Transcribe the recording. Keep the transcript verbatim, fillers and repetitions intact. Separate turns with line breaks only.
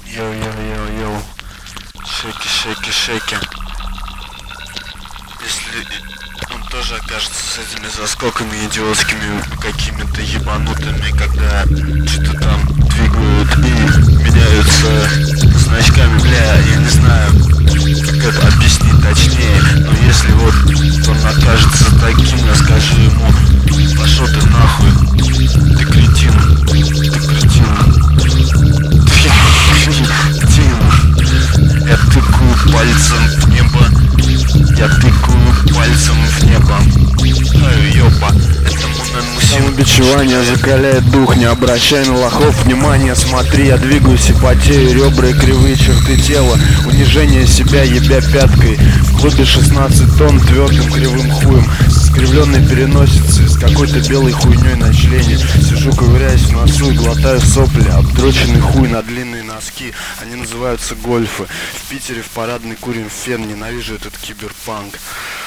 Йоу-йоу-йоу-йоу. Шейки, шейки, шейки. Если он тоже окажется с этими заскоками идиотскими, какими-то ебанутыми, когда что-то там двигают и меняются значками, бля, я не знаю, как это объяснить точнее, но если вот он окажется таким, я скажу ему: пошел ты нахуй, ты кретин, ты кретин, ты кретин. Я тыкаю пальцем в небо, я тыкаю пальцем в небо. Ай, ёпа, этому наносим.
Самобичевание закаляет дух, не обращай на лохов внимания. Смотри, я двигаюсь и потею, ребра и кривые черты тела. Унижение себя, ебя пяткой. В клубе шестнадцать тонн твердым кривым хуем, с искривленной переносицей, с какой-то белой хуйней на члене. Сижу, ковыряюсь в носу и глотаю сопли. Обдроченный хуй на длинные носки, они называются гольфы. В Питере в парадный курим фен, ненавижу этот киберпанк.